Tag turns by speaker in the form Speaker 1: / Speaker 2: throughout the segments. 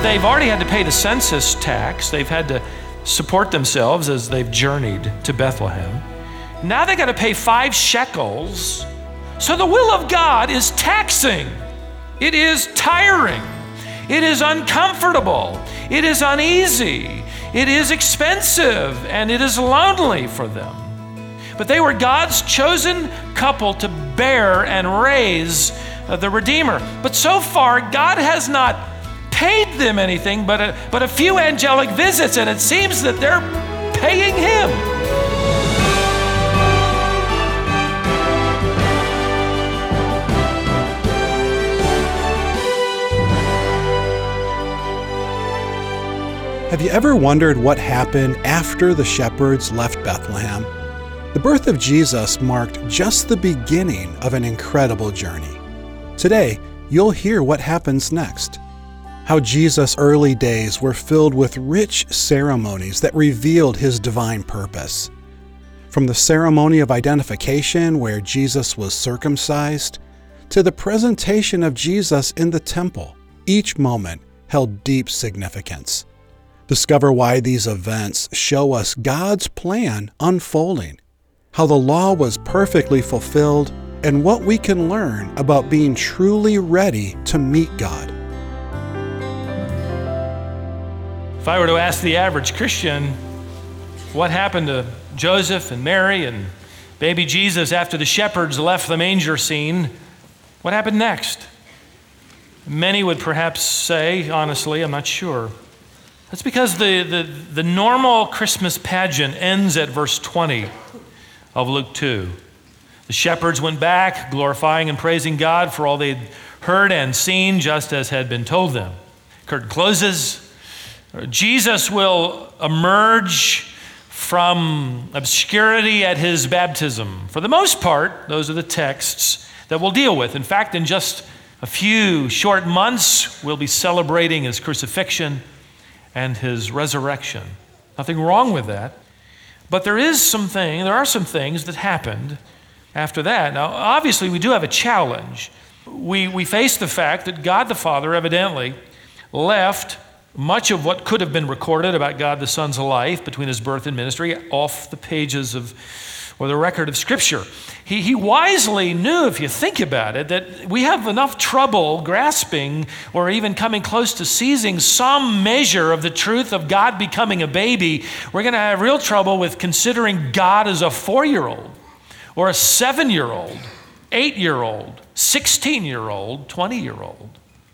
Speaker 1: they've already had to pay the census tax. They've had to support themselves as they've journeyed to Bethlehem. Now they got to pay 5 shekels. So the will of God is taxing. It is tiring. It is uncomfortable. It is uneasy. It is expensive, and it is lonely for them. But they were God's chosen couple to bear and raise the Redeemer. But so far, God has not paid them anything but a few angelic visits, and it seems that they're paying him.
Speaker 2: Have you ever wondered what happened after the shepherds left Bethlehem? The birth of Jesus marked just the beginning of an incredible journey. Today, you'll hear what happens next. How Jesus' early days were filled with rich ceremonies that revealed his divine purpose. From the ceremony of identification, where Jesus was circumcised, to the presentation of Jesus in the temple, each moment held deep significance. Discover why these events show us God's plan unfolding, how the law was perfectly fulfilled, and what we can learn about being truly ready to meet God.
Speaker 1: If I were to ask the average Christian what happened to Joseph and Mary and baby Jesus after the shepherds left the manger scene, what happened next? Many would perhaps say, honestly, I'm not sure. That's because the normal Christmas pageant ends at verse 20 of Luke 2. The shepherds went back, glorifying and praising God for all they'd heard and seen, just as had been told them. Curtain closes. Jesus will emerge from obscurity at his baptism. For the most part, those are the texts that we'll deal with. In fact, in just a few short months, we'll be celebrating his crucifixion and his resurrection. Nothing wrong with that. But there are some things that happened after that. Now, obviously, we do have a challenge. We face the fact that God the Father evidently left much of what could have been recorded about God the Son's life between his birth and ministry off the pages or the record of Scripture. He wisely knew, if you think about it, that we have enough trouble grasping or even coming close to seizing some measure of the truth of God becoming a baby. We're going to have real trouble with considering God as a 4-year-old or a 7-year-old, 8-year-old, 16-year-old, 20-year-old.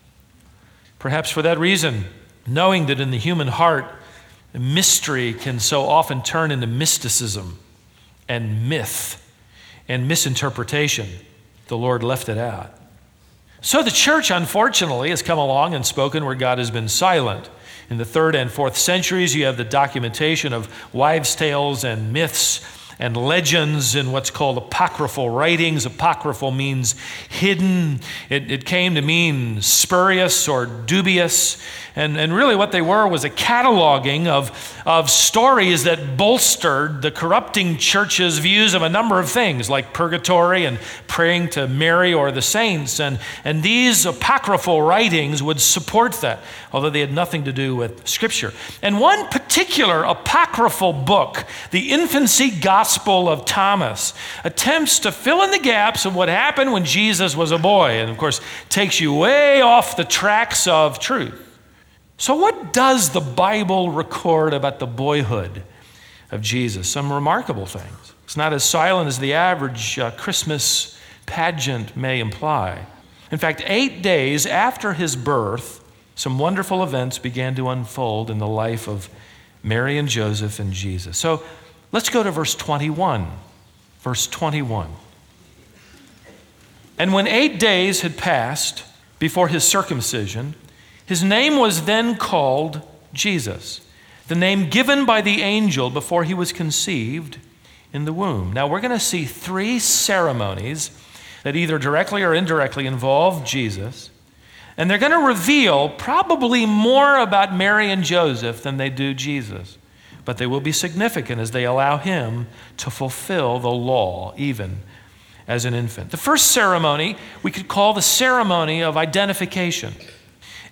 Speaker 1: Perhaps for that reason, knowing that in the human heart, mystery can so often turn into mysticism and myth and misinterpretation, the Lord left it out. So the church, unfortunately, has come along and spoken where God has been silent. In the 3rd and 4th centuries, you have the documentation of wives' tales and myths and legends in what's called apocryphal writings. Apocryphal means hidden. It came to mean spurious or dubious. And really what they were was a cataloging of stories that bolstered the corrupting church's views of a number of things, like purgatory and praying to Mary or the saints. And these apocryphal writings would support that, although they had nothing to do with Scripture. And one particular apocryphal book, the Infancy Gospel of Thomas, attempts to fill in the gaps of what happened when Jesus was a boy, and of course takes you way off the tracks of truth. So what does the Bible record about the boyhood of Jesus? Some remarkable things. It's not as silent as the average Christmas pageant may imply. In fact, 8 days after his birth, some wonderful events began to unfold in the life of Mary and Joseph and Jesus. So let's go to verse 21. Verse 21. And when 8 days had passed before his circumcision, his name was then called Jesus, the name given by the angel before he was conceived in the womb. Now we're going to see 3 ceremonies that either directly or indirectly involve Jesus, and they're going to reveal probably more about Mary and Joseph than they do Jesus, but they will be significant as they allow him to fulfill the law even as an infant. The first ceremony we could call the ceremony of identification.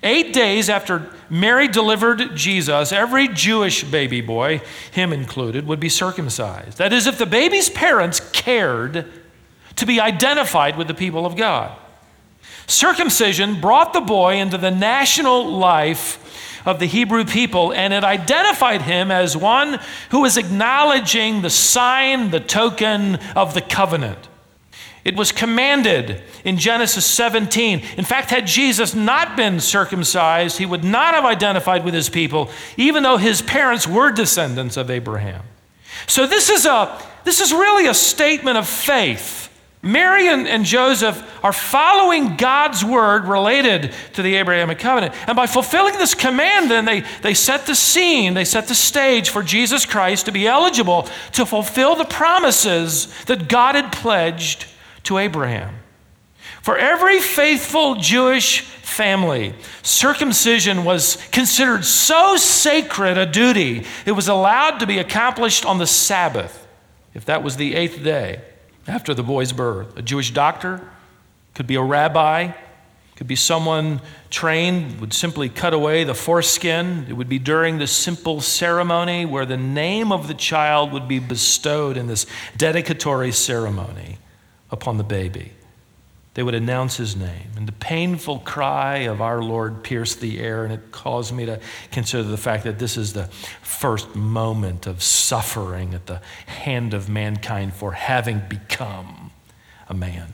Speaker 1: 8 days after Mary delivered Jesus, every Jewish baby boy, him included, would be circumcised. That is, if the baby's parents cared to be identified with the people of God. Circumcision brought the boy into the national life of the Hebrew people, and it identified him as one who was acknowledging the sign, the token of the covenant. It was commanded in Genesis 17. In fact, had Jesus not been circumcised, he would not have identified with his people, even though his parents were descendants of Abraham. So this is really a statement of faith. Mary and Joseph are following God's word related to the Abrahamic covenant. And by fulfilling this command, then they set the scene, they set the stage for Jesus Christ to be eligible to fulfill the promises that God had pledged to Abraham. For every faithful Jewish family, circumcision was considered so sacred a duty, it was allowed to be accomplished on the Sabbath, if that was the 8th day after the boy's birth. A Jewish doctor, could be a rabbi, could be someone trained, would simply cut away the foreskin. It would be during this simple ceremony where the name of the child would be bestowed in this dedicatory ceremony upon the baby. They would announce his name. And the painful cry of our Lord pierced the air, and it caused me to consider the fact that this is the first moment of suffering at the hand of mankind for having become a man.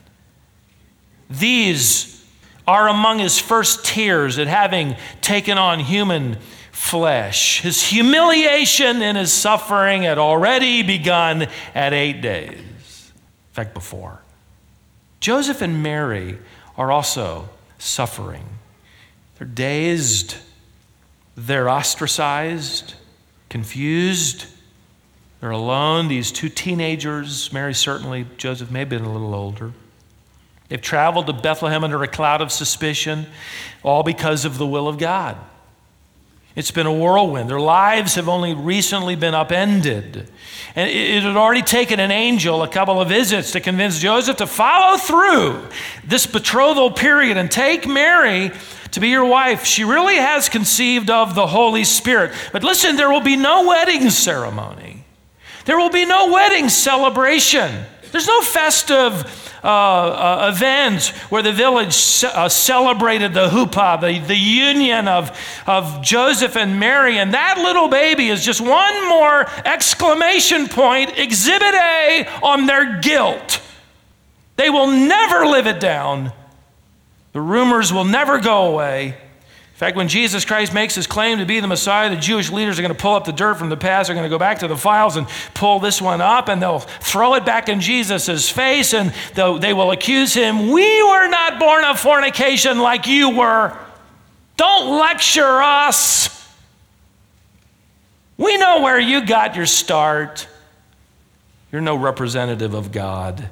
Speaker 1: These are among his first tears at having taken on human flesh. His humiliation and his suffering had already begun at 8 days. In fact, before. Joseph and Mary are also suffering. They're dazed, they're ostracized, confused, they're alone. These two teenagers, Mary certainly, Joseph may have been a little older. They've traveled to Bethlehem under a cloud of suspicion, all because of the will of God. It's been a whirlwind. Their lives have only recently been upended. And it had already taken an angel a couple of visits to convince Joseph to follow through this betrothal period and take Mary to be your wife. She really has conceived of the Holy Spirit. But listen, there will be no wedding ceremony. There will be no wedding celebration. There's no festive event where the village celebrated the chuppah, the union of Joseph and Mary. And that little baby is just one more exclamation point, exhibit A on their guilt. They will never live it down. The rumors will never go away. In fact, when Jesus Christ makes his claim to be the Messiah, the Jewish leaders are going to pull up the dirt from the past. They're going to go back to the files and pull this one up, and they'll throw it back in Jesus' face, and they will accuse him. We were not born of fornication like you were. Don't lecture us. We know where you got your start. You're no representative of God.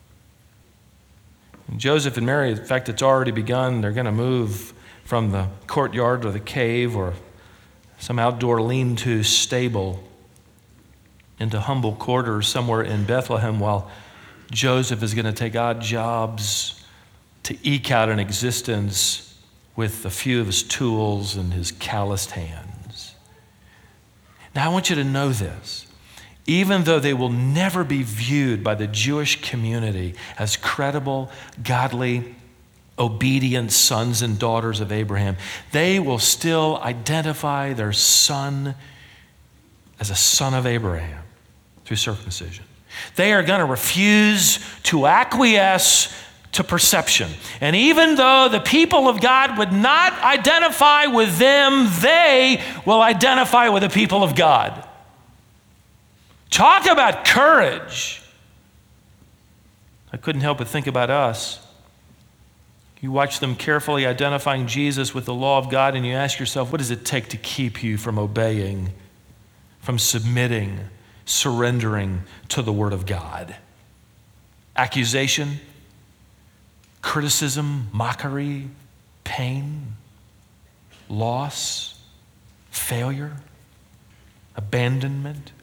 Speaker 1: And Joseph and Mary, in fact, it's already begun. They're going to move from the courtyard or the cave or some outdoor lean-to stable into humble quarters somewhere in Bethlehem, while Joseph is going to take odd jobs to eke out an existence with a few of his tools and his calloused hands. Now, I want you to know this. Even though they will never be viewed by the Jewish community as credible, godly, obedient sons and daughters of Abraham, they will still identify their son as a son of Abraham through circumcision. They are going to refuse to acquiesce to perception. And even though the people of God would not identify with them, they will identify with the people of God. Talk about courage. I couldn't help but think about us. You watch them carefully identifying Jesus with the law of God, and you ask yourself, what does it take to keep you from obeying, from submitting, surrendering to the Word of God? Accusation, criticism, mockery, pain, loss, failure, abandonment.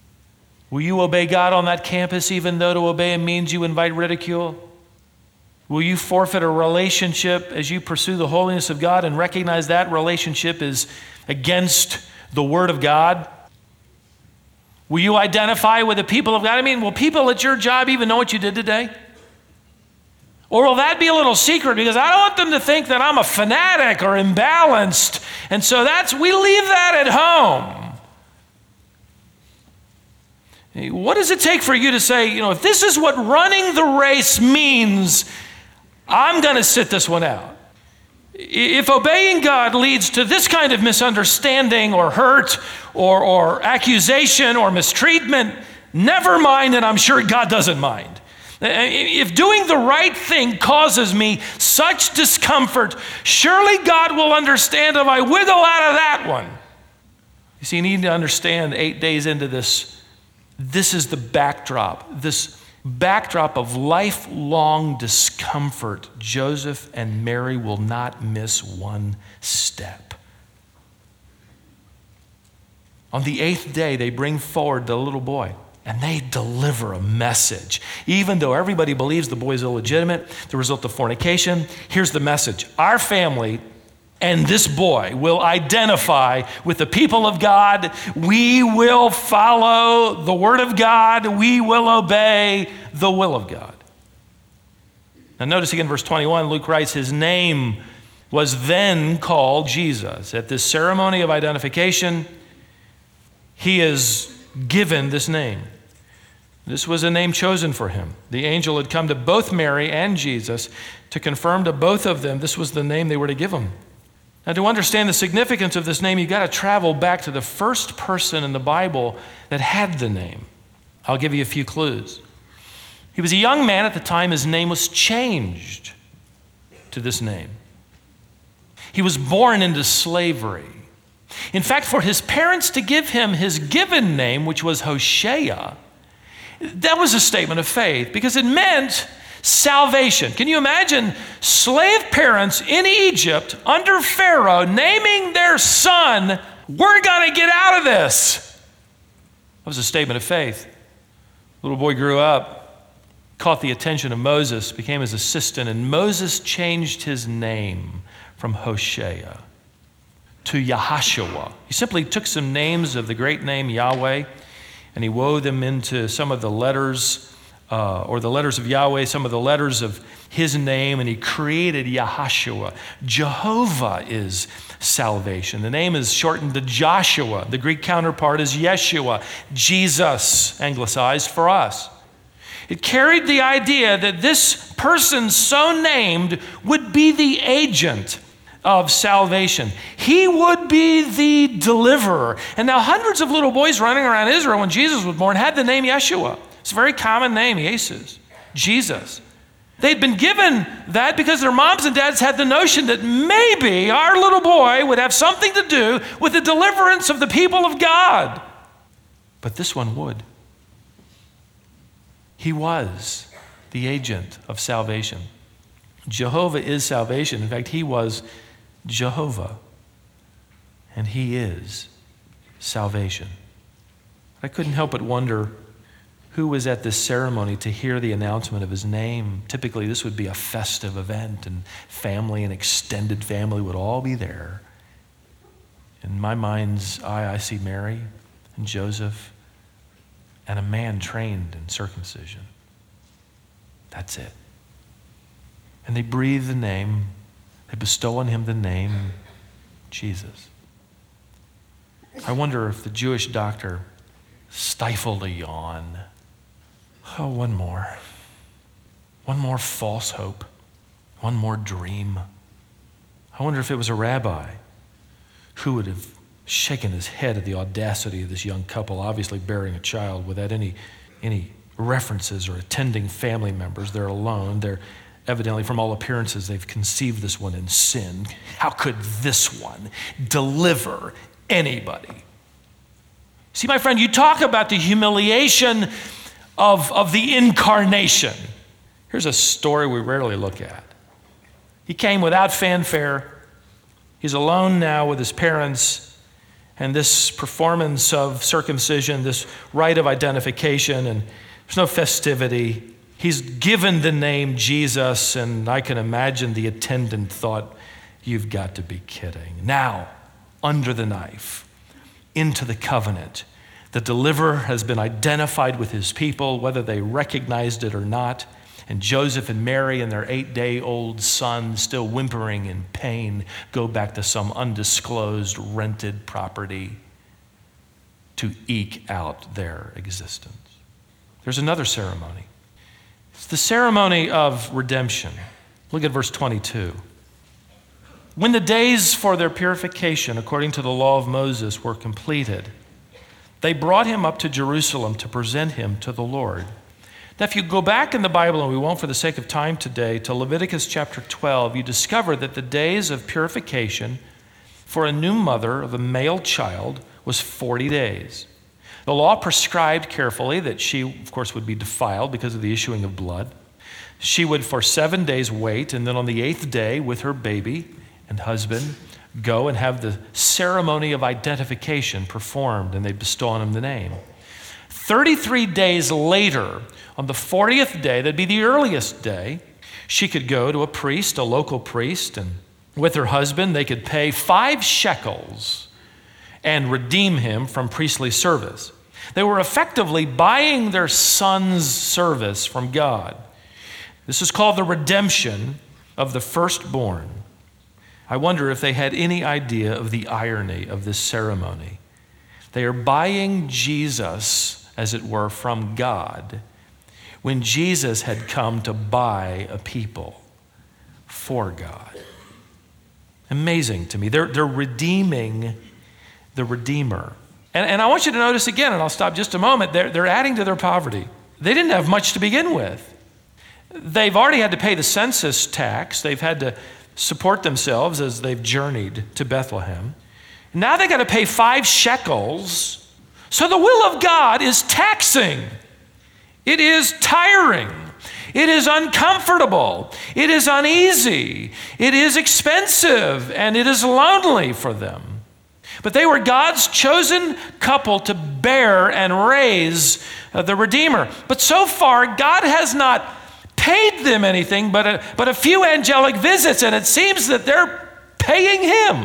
Speaker 1: Will you obey God on that campus even though to obey Him means you invite ridicule? Will you forfeit a relationship as you pursue the holiness of God and recognize that relationship is against the Word of God? Will you identify with the people of God? I mean, will people at your job even know what you did today? Or will that be a little secret? Because I don't want them to think that I'm a fanatic or imbalanced. And so we leave that at home. What does it take for you to say, if this is what running the race means, I'm going to sit this one out? If obeying God leads to this kind of misunderstanding or hurt or accusation or mistreatment, never mind, and I'm sure God doesn't mind. If doing the right thing causes me such discomfort, surely God will understand if I wiggle out of that one. You see, you need to understand 8 days into this is the backdrop, this backdrop of lifelong discomfort. Joseph and Mary will not miss one step. On the 8th day, they bring forward the little boy. And they deliver a message. Even though everybody believes the boy's illegitimate, the result of fornication, here's the message. Our family and this boy will identify with the people of God. We will follow the Word of God. We will obey the will of God. Now notice again verse 21, Luke writes, his name was then called Jesus. At this ceremony of identification, he is given this name. This was a name chosen for him. The angel had come to both Mary and Jesus to confirm to both of them this was the name they were to give him. Now, to understand the significance of this name, you've got to travel back to the first person in the Bible that had the name. I'll give you a few clues. He was a young man at the time. His name was changed to this name. He was born into slavery. In fact, for his parents to give him his given name, which was Hoshea, that was a statement of faith because it meant salvation. Can you imagine slave parents in Egypt under Pharaoh naming their son, we're going to get out of this? That was a statement of faith. The little boy grew up, caught the attention of Moses, became his assistant, and Moses changed his name from Hoshea to Yahashua. He simply took some names of the great name Yahweh and he wove them into some of the letters or the letters of Yahweh, some of the letters of his name, and he created Yahashua. Jehovah is salvation. The name is shortened to Joshua. The Greek counterpart is Yeshua, Jesus, anglicized for us. It carried the idea that this person so named would be the agent of salvation. He would be the deliverer. And now hundreds of little boys running around Israel when Jesus was born had the name Yeshua. It's a very common name, Jesus. They'd been given that because their moms and dads had the notion that maybe our little boy would have something to do with the deliverance of the people of God. But this one would. He was the agent of salvation. Jehovah is salvation. In fact, he was Jehovah, and he is salvation. I couldn't help but wonder who was at this ceremony to hear the announcement of his name. Typically, this would be a festive event, and family and extended family would all be there. In my mind's eye, I see Mary and Joseph and a man trained in circumcision. That's it. And they breathe the name, they bestow on him the name Jesus. I wonder if the Jewish doctor stifled a yawn. Oh, one more false hope, one more dream. I wonder if it was a rabbi who would have shaken his head at the audacity of this young couple, obviously bearing a child without any references or attending family members. They're alone. They're evidently, from all appearances, they've conceived this one in sin. How could this one deliver anybody? See, my friend, you talk about the humiliation of the incarnation. Here's a story we rarely look at. He came without fanfare. He's alone now with his parents, and this performance of circumcision, this rite of identification, and there's no festivity. He's given the name Jesus, and I can imagine the attendant thought, you've got to be kidding. Now, under the knife, into the covenant. The deliverer has been identified with his people, whether they recognized it or not. And Joseph and Mary and their 8-day-old son, still whimpering in pain, go back to some undisclosed rented property to eke out their existence. There's another ceremony. It's the ceremony of redemption. Look at verse 22. When the days for their purification, according to the law of Moses, were completed, they brought him up to Jerusalem to present him to the Lord. Now, if you go back in the Bible, and we won't for the sake of time today, to Leviticus chapter 12, you discover that the days of purification for a new mother of a male child was 40 days. The law prescribed carefully that she, of course, would be defiled because of the issuing of blood. She would for 7 days wait, and then on the 8th day with her baby and husband go and have the ceremony of identification performed, and they'd bestow on him the name. 33 days later, on the 40th day, that'd be the earliest day, she could go to a priest, a local priest, and with her husband, they could pay 5 shekels and redeem him from priestly service. They were effectively buying their son's service from God. This is called the redemption of the firstborn. I wonder if they had any idea of the irony of this ceremony. They are buying Jesus, as it were, from God, when Jesus had come to buy a people for God. Amazing to me. They're redeeming the Redeemer. And I want you to notice again, and I'll stop just a moment, they're adding to their poverty. They didn't have much to begin with. They've already had to pay the census tax. They've had to support themselves as they've journeyed to Bethlehem. Now they got to pay 5 shekels. So the will of God is taxing. It is tiring. It is uncomfortable. It is uneasy. It is expensive, and it is lonely for them. But they were God's chosen couple to bear and raise the Redeemer. But so far, God has not paid them anything but a few angelic visits, and it seems that they're paying him.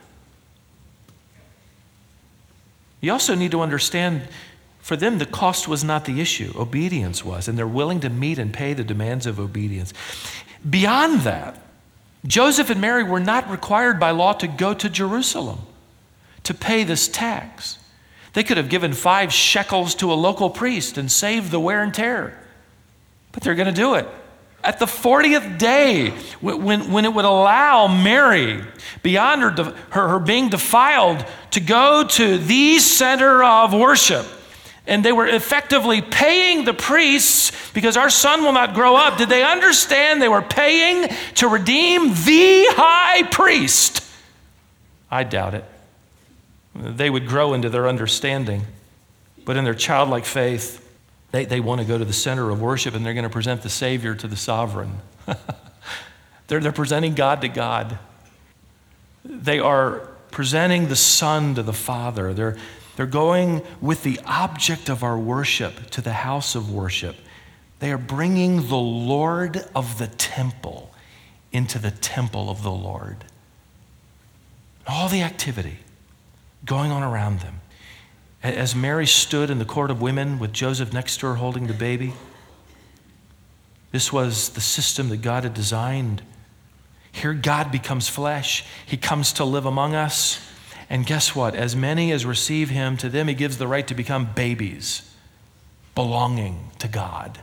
Speaker 1: You also need to understand, for them, the cost was not the issue. Obedience was, and they're willing to meet and pay the demands of obedience. Beyond that, Joseph and Mary were not required by law to go to Jerusalem to pay this tax. They could have given 5 shekels to a local priest and saved the wear and tear. But they're going to do it. At the 40th day, when it would allow Mary, beyond her being defiled, to go to the center of worship, and they were effectively paying the priests because our son will not grow up. Did they understand they were paying to redeem the high priest? I doubt it. They would grow into their understanding, but in their childlike faith, they want to go to the center of worship, and they're going to present the Savior to the sovereign. They're presenting God to God. They are presenting the Son to the Father. They're going with the object of our worship to the house of worship. They are bringing the Lord of the temple into the temple of the Lord. All the activity going on around them. As Mary stood in the court of women with Joseph next to her holding the baby, this was the system that God had designed. Here God becomes flesh. He comes to live among us. And guess what? As many as receive him, to them he gives the right to become babies, belonging to God.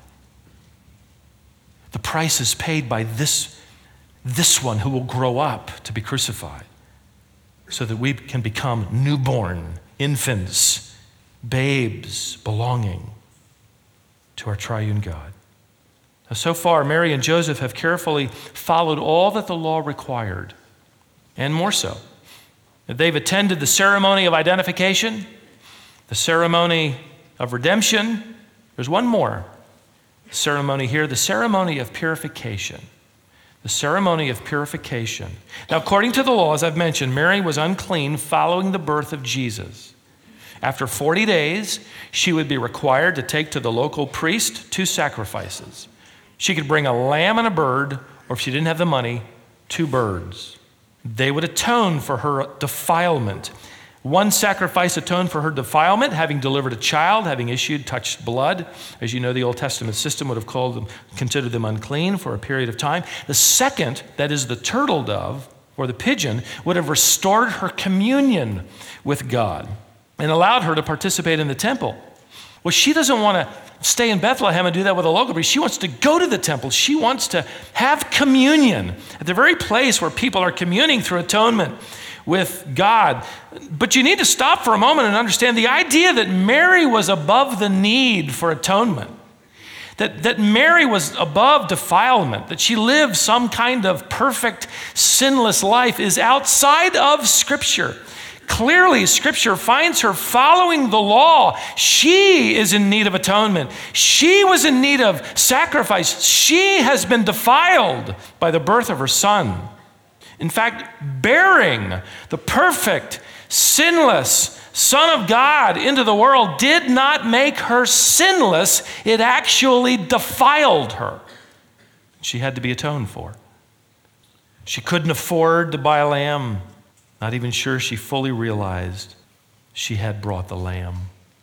Speaker 1: The price is paid by this one who will grow up to be crucified, so that we can become newborn infants, babes, belonging to our triune God. Now, so far, Mary and Joseph have carefully followed all that the law required, and more so. They've attended the ceremony of identification, the ceremony of redemption. There's one more ceremony here, the ceremony of purification. The ceremony of purification. Now, according to the law, as I've mentioned, Mary was unclean following the birth of Jesus. After 40 days, she would be required to take to the local priest 2 sacrifices. She could bring a lamb and a bird, or if she didn't have the money, 2 birds. They would atone for her defilement. One sacrifice atoned for her defilement, having delivered a child, having touched blood. As you know, the Old Testament system would have considered them unclean for a period of time. The second, that is the turtle dove, or the pigeon, would have restored her communion with God and allowed her to participate in the temple. Well, she doesn't want to stay in Bethlehem and do that with a local priest. She wants to go to the temple. She wants to have communion at the very place where people are communing through atonement with God. But you need to stop for a moment and understand the idea that Mary was above the need for atonement, that Mary was above defilement, that she lived some kind of perfect, sinless life is outside of Scripture. Clearly, Scripture finds her following the law. She is in need of atonement. She was in need of sacrifice. She has been defiled by the birth of her son. In fact, bearing the perfect, sinless Son of God into the world did not make her sinless. It actually defiled her. She had to be atoned for. She couldn't afford to buy a lamb. Not even sure she fully realized she had brought the lamb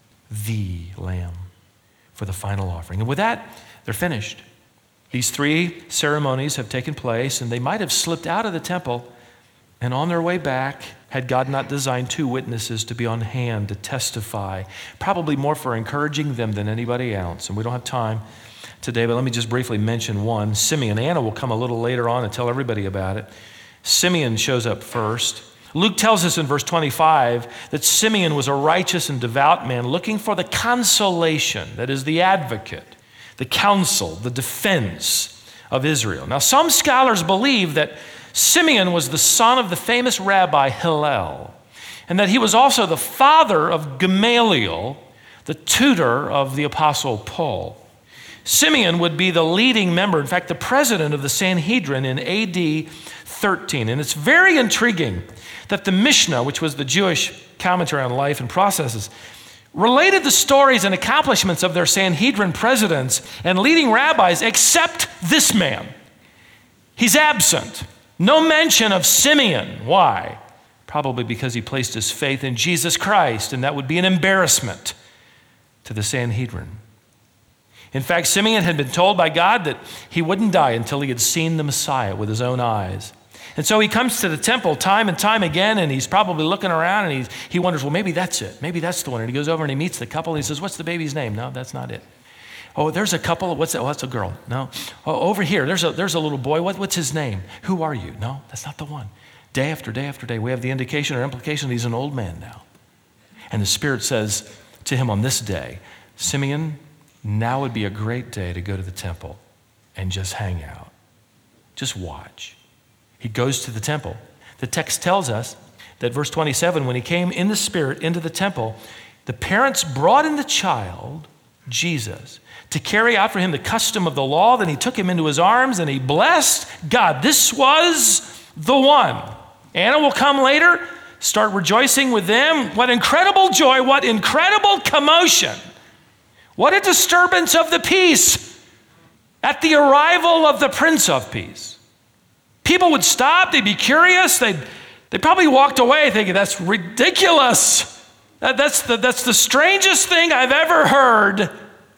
Speaker 1: for the final offering. And with that, they're finished. These 3 ceremonies have taken place, and they might have slipped out of the temple, and on their way back, had God not designed 2 witnesses to be on hand to testify, probably more for encouraging them than anybody else. And we don't have time today, but let me just briefly mention one. Simeon. Anna will come a little later on and tell everybody about it. Simeon shows up first. Luke tells us in verse 25 that Simeon was a righteous and devout man looking for the consolation, that is the advocate, the counsel, the defense of Israel. Now, some scholars believe that Simeon was the son of the famous rabbi Hillel, and that he was also the father of Gamaliel, the tutor of the apostle Paul. Simeon would be the leading member, in fact, the president of the Sanhedrin in AD 13. And it's very intriguing that the Mishnah, which was the Jewish commentary on life and processes, related the stories and accomplishments of their Sanhedrin presidents and leading rabbis, except this man. He's absent. No mention of Simeon. Why? Probably because he placed his faith in Jesus Christ, and that would be an embarrassment to the Sanhedrin. In fact, Simeon had been told by God that he wouldn't die until he had seen the Messiah with his own eyes. And so he comes to the temple time and time again, and he's probably looking around, and he wonders, well, maybe that's it. Maybe that's the one. And he goes over and he meets the couple, and he says, what's the baby's name? No, that's not it. Oh, there's a couple. What's that? Oh, that's a girl. No. Oh, over here, there's a little boy. What's his name? Who are you? No, that's not the one. Day after day after day, we have the indication or implication that he's an old man now. And the Spirit says to him on this day, Simeon, now would be a great day to go to the temple and just hang out. Just watch. He goes to the temple. The text tells us that verse 27, when he came in the Spirit into the temple, the parents brought in the child, Jesus, to carry out for him the custom of the law. Then he took him into his arms and he blessed God. This was the one. Anna will come later, start rejoicing with them. What incredible joy, what incredible commotion. What a disturbance of the peace at the arrival of the Prince of Peace. People would stop, they'd be curious, they probably walked away thinking, that's ridiculous. That's the strangest thing I've ever heard.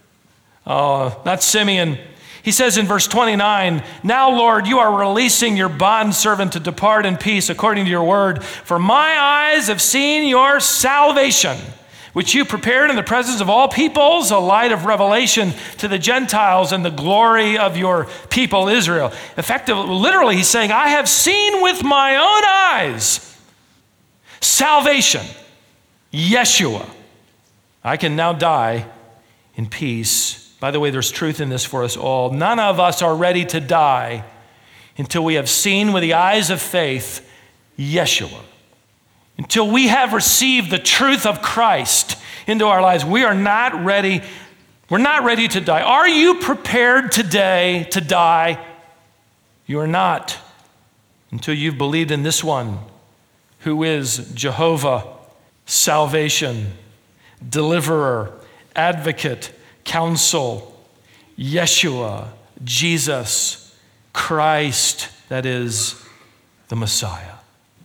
Speaker 1: Oh, not Simeon. He says in verse 29, now, Lord, you are releasing your bondservant to depart in peace according to your word. For my eyes have seen your salvation, which you prepared in the presence of all peoples, a light of revelation to the Gentiles and the glory of your people Israel. Effectively, literally, he's saying, I have seen with my own eyes salvation, Yeshua. I can now die in peace. By the way, there's truth in this for us all. None of us are ready to die until we have seen with the eyes of faith Yeshua. Until we have received the truth of Christ into our lives, we are not ready. We're not ready to die. Are you prepared today to die? You are not until you've believed in this one who is Jehovah, salvation, deliverer, advocate, counsel, Yeshua, Jesus Christ, that is the Messiah.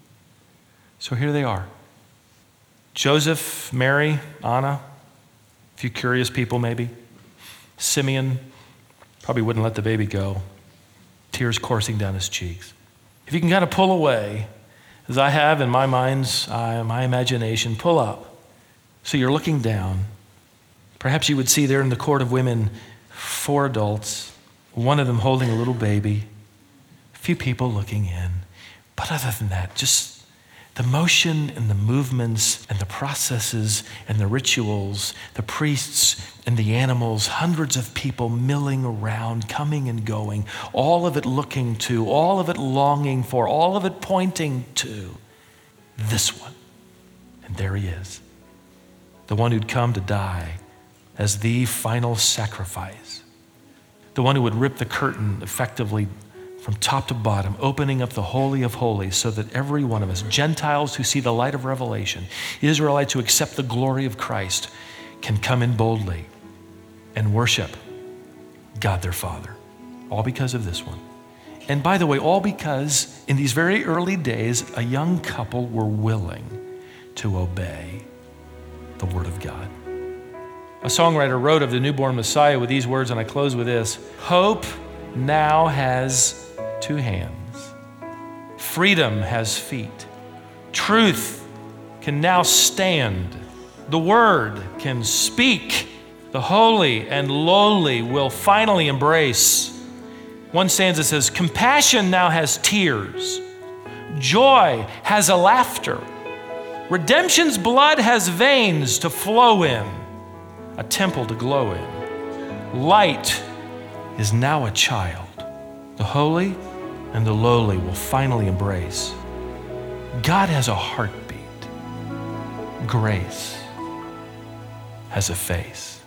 Speaker 1: So here they are. Joseph, Mary, Anna, a few curious people maybe. Simeon probably wouldn't let the baby go. Tears coursing down his cheeks. If you can kind of pull away, as I have in my mind's eye, my imagination, pull up. So you're looking down. Perhaps you would see there in the court of women 4 adults, one of them holding a little baby, a few people looking in. But other than that, just the motion and the movements and the processes and the rituals, the priests and the animals, hundreds of people milling around, coming and going, all of it looking to, all of it longing for, all of it pointing to this one. And there he is, the one who'd come to die as the final sacrifice, the one who would rip the curtain effectively from top to bottom, opening up the Holy of Holies so that every one of us, Gentiles who see the light of revelation, Israelites who accept the glory of Christ, can come in boldly and worship God their Father. All because of this one. And by the way, all because in these very early days, a young couple were willing to obey the Word of God. A songwriter wrote of the newborn Messiah with these words, and I close with this: hope now has 2 hands. Freedom has feet. Truth can now stand. The Word can speak. The holy and lowly will finally embrace. One stanza says, compassion now has tears. Joy has a laughter. Redemption's blood has veins to flow in, a temple to glow in. Light is now a child. The holy and the lowly will finally embrace. God has a heartbeat. Grace has a face.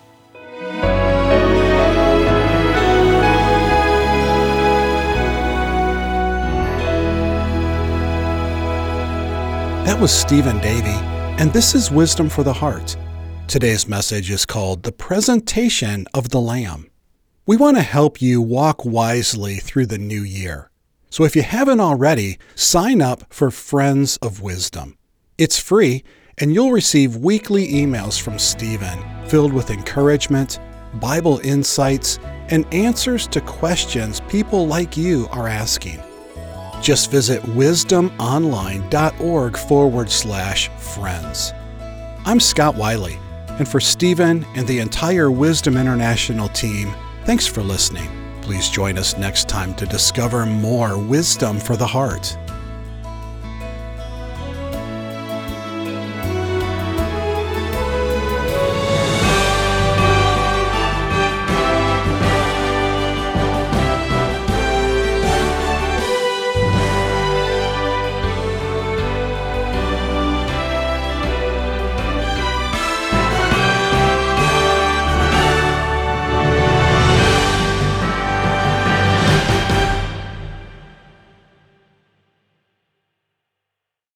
Speaker 2: That was Stephen Davey, and this is Wisdom for the Heart. Today's message is called The Presentation of the Lamb. We want to help you walk wisely through the new year. So if you haven't already, sign up for Friends of Wisdom. It's free, and you'll receive weekly emails from Stephen filled with encouragement, Bible insights, and answers to questions people like you are asking. Just visit wisdomonline.org/friends. I'm Scott Wiley, and for Stephen and the entire Wisdom International team, thanks for listening. Please join us next time to discover more wisdom for the heart.